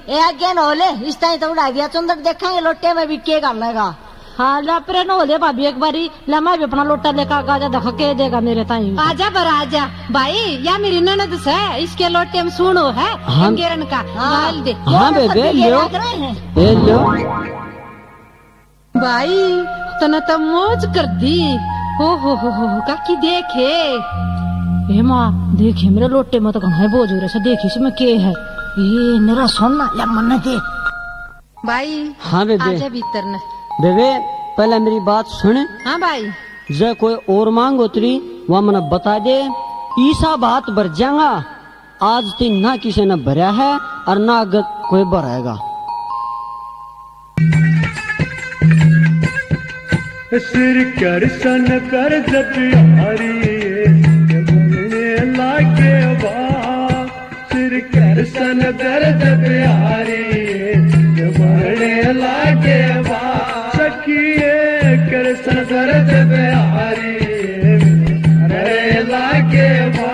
ए आगे न होले इस टाइम तो उड़ा दिया चंदर देखेंगे लोटे में भी के कर लेगा। हाँ लापरे न होले भाभी एक बारी लम्हा भी अपना लोटा लेकर आजा देख के देगा मेरे ताई। आजा बर आजा भाई या मेरी ननद से इसके लोटे में सुनो है अंगेरन का डाल दे। हाँ बेबे लो लो भाई तना तो मौज कर दी। हो काकी देखे ए माँ देखे मेरे लोटे में तो कहाँ बोझ हो रहा देखी इसमें के है ये मेरा सोना या मन दे भाई। हाँ बेबे आजा भीतर न बेबे पहले मेरी बात सुन। हाँ भाई जे कोई और मांग उतरी वह मने बता दे ईसा बात भर जाएगा। आज तीन ना किसी ने भरा है और ना अगर कोई भराएगा। सिर कर सन कर जब यारी लागे बा सिर कर सन कर जब यारी बढ़ने लागे बा सखिए कर सन कर जब यारी रे लागे बा।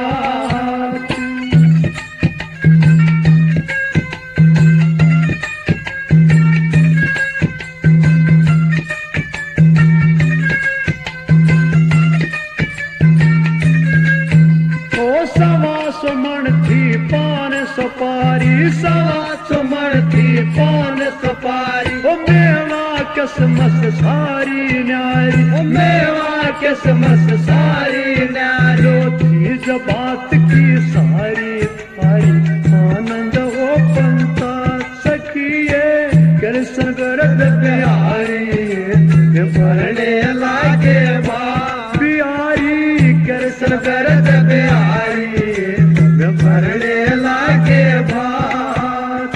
सपारी सवा सुमन थी पान सपारी ओ मेवा किस्मत सारी न्यारी ओ मेवा किस्मत सारी न्यारी थी जब बात की सारी सारी आनंद ओ पंता सखिए कृष्ण गरद प्यारी भरने लागे बा प्यारी कृष्ण गरद प्यारी भरने लागे बात।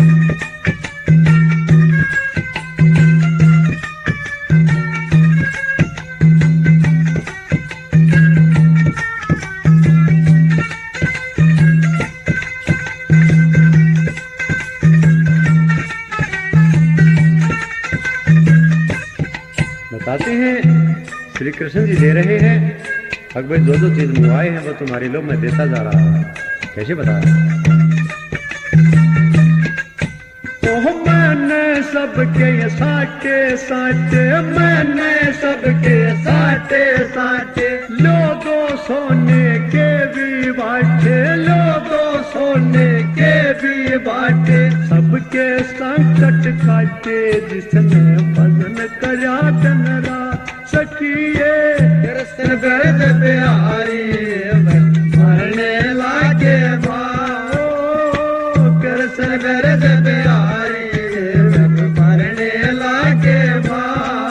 बताते हैं श्री कृष्ण जी दे रहे हैं अब भाई जो चीज मंगवाए हैं वो तुम्हारे लोग मैं देता जा रहा हूँ। कैसे बता मैंने सबके साटे साटे मैंने सबके साटे साटे लोगों सोने के भी बाटे लोगों सोने के भी बाटे सबके संकट काटे जिसने भजन करा तनरा सखिए कृष्ण गर्द प्यारी मरने लागे बाओ कृष्ण गर्द प्यारी मरने लागे बा।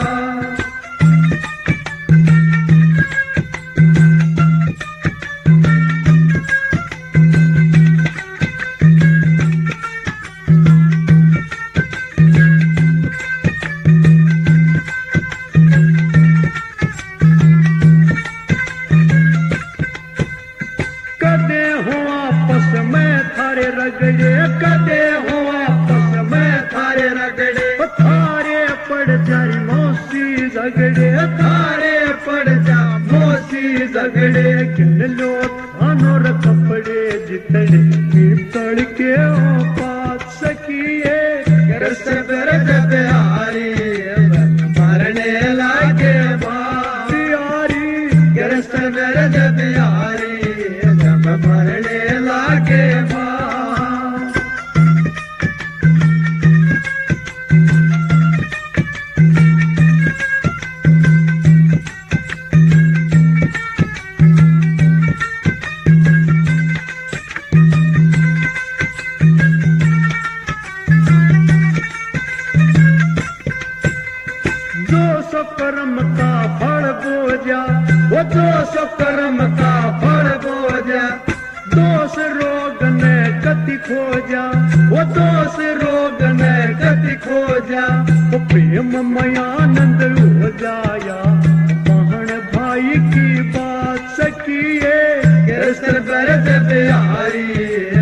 कदे हो आपस में थारे रगड़े कदे हो आपस में थारे रगड़े थारे पड़ जाई मौसी झगड़े थारे पड़ जा मौसी झगड़े किन लो थानो र कपड़े जितने पड़ के हो पात सकिए कृष्ण गर्द प्यारी मरने लागे बा प्यारी कृष्ण गर्द प्यारी मरने लागे बा। जो कर्म का फल बोझा वो जो कर्म का फल बोझा दोष रोग ने गति खोजा वो दोष रोग ने गति खोजा वो प्रेम मयानंद हो जाया बहन भाई की बात सखिए कृष्ण गर्द प्यारी